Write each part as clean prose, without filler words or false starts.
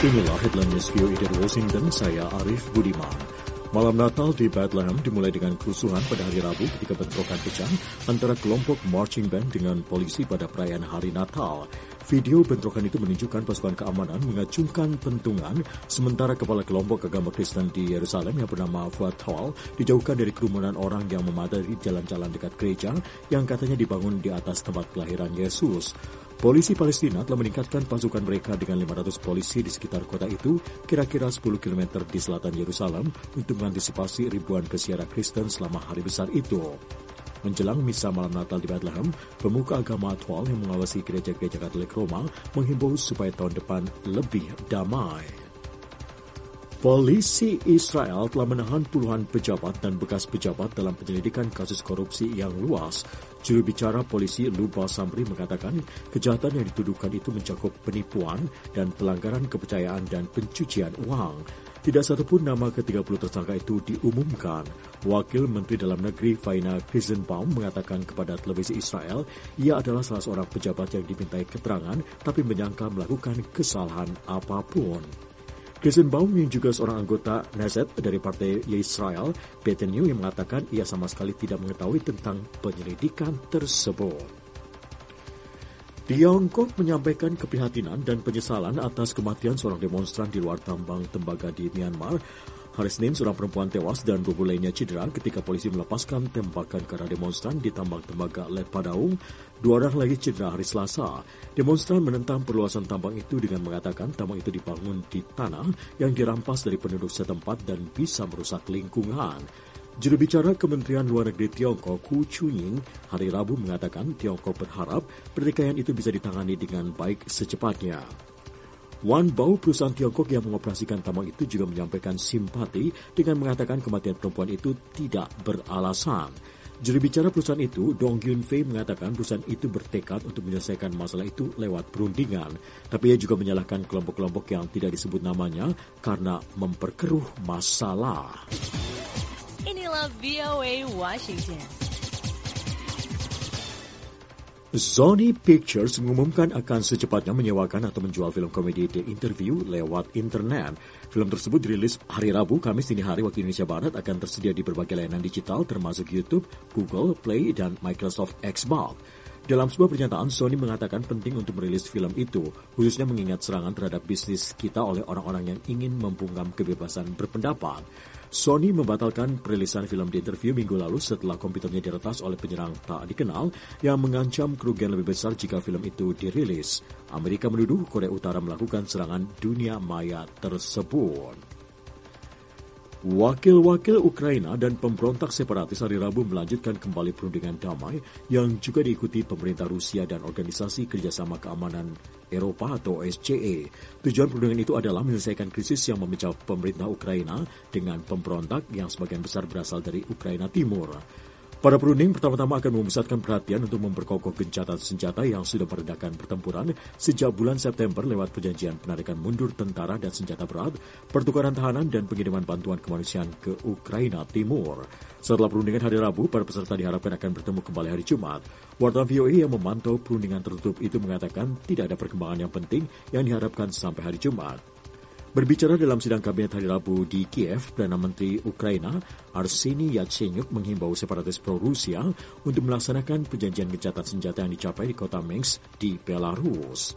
Inilah headline news VOA dari Washington, saya Arif Budiman. Malam Natal di Bethlehem dimulai dengan kerusuhan pada hari Rabu ketika bentrokan pecah antara kelompok marching band dengan polisi pada perayaan hari Natal. Video bentrokan itu menunjukkan pasukan keamanan mengacungkan pentungan sementara kepala kelompok agama Kristen di Yerusalem yang bernama Fuad Hall dijauhkan dari kerumunan orang yang memadati jalan-jalan dekat gereja yang katanya dibangun di atas tempat kelahiran Yesus. Polisi Palestina telah meningkatkan pasukan mereka dengan 500 polisi di sekitar kota itu, kira-kira 10 km di selatan Yerusalem, untuk mengantisipasi ribuan peziarah Kristen selama hari besar itu. Menjelang misa malam Natal di Bethlehem, pemuka agama Atwal yang mengawasi gereja-gereja Katolik Roma menghimbau supaya tahun depan lebih damai. Polisi Israel telah menahan puluhan pejabat dan bekas pejabat dalam penyelidikan kasus korupsi yang luas. Juru bicara polisi Luba Samri mengatakan kejahatan yang dituduhkan itu mencakup penipuan dan pelanggaran kepercayaan dan pencucian uang. Tidak satupun nama ke-30 tersangka itu diumumkan. Wakil Menteri Dalam Negeri Faina Krisenbaum mengatakan kepada televisi Israel, ia adalah salah seorang pejabat yang dimintai keterangan tapi menyangka melakukan kesalahan apapun. Krisenbaum yang juga seorang anggota Knesset dari Partai Yisrael, Betenu, yang mengatakan ia sama sekali tidak mengetahui tentang penyelidikan tersebut. Tiongkok menyampaikan keprihatinan dan penyesalan atas kematian seorang demonstran di luar tambang tembaga di Myanmar. Hari Senin, seorang perempuan tewas dan 20 lainnya cedera ketika polisi melepaskan tembakan ke arah demonstran di tambang tembaga Let Padaung. 2 orang lagi cedera hari Selasa. Demonstran menentang perluasan tambang itu dengan mengatakan tambang itu dibangun di tanah yang dirampas dari penduduk setempat dan bisa merusak lingkungan. Juru bicara Kementerian Luar Negeri Tiongkok, Hu Chunying, hari Rabu mengatakan Tiongkok berharap pertikaian itu bisa ditangani dengan baik secepatnya. Wanbao, perusahaan Tiongkok yang mengoperasikan tambang itu, juga menyampaikan simpati dengan mengatakan kematian perempuan itu tidak beralasan. Juru bicara perusahaan itu, Dong Yunfei, mengatakan perusahaan itu bertekad untuk menyelesaikan masalah itu lewat perundingan. Tapi ia juga menyalahkan kelompok-kelompok yang tidak disebut namanya karena memperkeruh masalah. Inilah VOA Washington. Sony Pictures mengumumkan akan secepatnya menyewakan atau menjual film komedi The Interview lewat internet. Film tersebut dirilis hari Rabu, Kamis dini hari waktu Indonesia Barat, akan tersedia di berbagai layanan digital termasuk YouTube, Google Play, dan Microsoft Xbox. Dalam sebuah pernyataan, Sony mengatakan penting untuk merilis film itu, khususnya mengingat serangan terhadap bisnis kita oleh orang-orang yang ingin membungkam kebebasan berpendapat. Sony membatalkan perilisan film The Interview minggu lalu setelah komputernya diretas oleh penyerang tak dikenal yang mengancam kerugian lebih besar jika film itu dirilis. Amerika menuduh Korea Utara melakukan serangan dunia maya tersebut. Wakil-wakil Ukraina dan pemberontak separatis hari Rabu melanjutkan kembali perundingan damai yang juga diikuti pemerintah Rusia dan Organisasi Kerjasama Keamanan Eropa atau OSCE. Tujuan perundingan itu adalah menyelesaikan krisis yang memecah pemerintah Ukraina dengan pemberontak yang sebagian besar berasal dari Ukraina Timur. Para perunding pertama-tama akan memusatkan perhatian untuk memperkokoh gencatan senjata yang sudah meredakan pertempuran sejak bulan September lewat perjanjian penarikan mundur tentara dan senjata berat, pertukaran tahanan, dan pengiriman bantuan kemanusiaan ke Ukraina Timur. Setelah perundingan hari Rabu, para peserta diharapkan akan bertemu kembali hari Jumat. Wartawan VOA yang memantau perundingan tertutup itu mengatakan tidak ada perkembangan yang penting yang diharapkan sampai hari Jumat. Berbicara dalam sidang kabinet hari Rabu di Kiev, Perdana Menteri Ukraina Arseniy Yatsenyuk menghimbau separatis pro-Rusia untuk melaksanakan perjanjian gencatan senjata yang dicapai di kota Minsk di Belarus.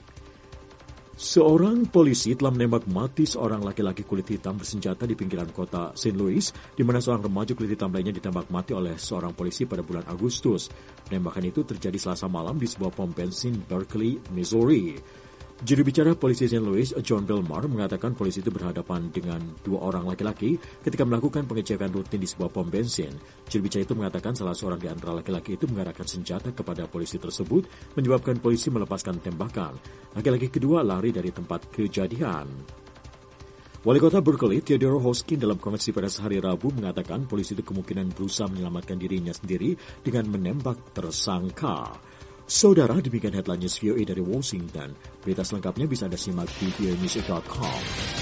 Seorang polisi telah menembak mati seorang laki-laki kulit hitam bersenjata di pinggiran kota St. Louis, di mana seorang remaja kulit hitam lainnya ditembak mati oleh seorang polisi pada bulan Agustus. Penembakan itu terjadi Selasa malam di sebuah pom bensin Berkeley, Missouri. Juru bicara polisi St. Louis, John Belmar, mengatakan polisi itu berhadapan dengan 2 orang laki-laki ketika melakukan pengecekan rutin di sebuah pom bensin. Juru bicara itu mengatakan salah seorang di antara laki-laki itu mengarahkan senjata kepada polisi tersebut, menyebabkan polisi melepaskan tembakan. Laki-laki kedua lari dari tempat kejadian. Wali kota Berkeley, Theodore Hoskin, dalam konferensi pada hari Rabu mengatakan polisi itu kemungkinan berusaha menyelamatkan dirinya sendiri dengan menembak tersangka. Saudara, demikian headline news VOA dari Washington. Berita selengkapnya bisa Anda simak di voanews.com.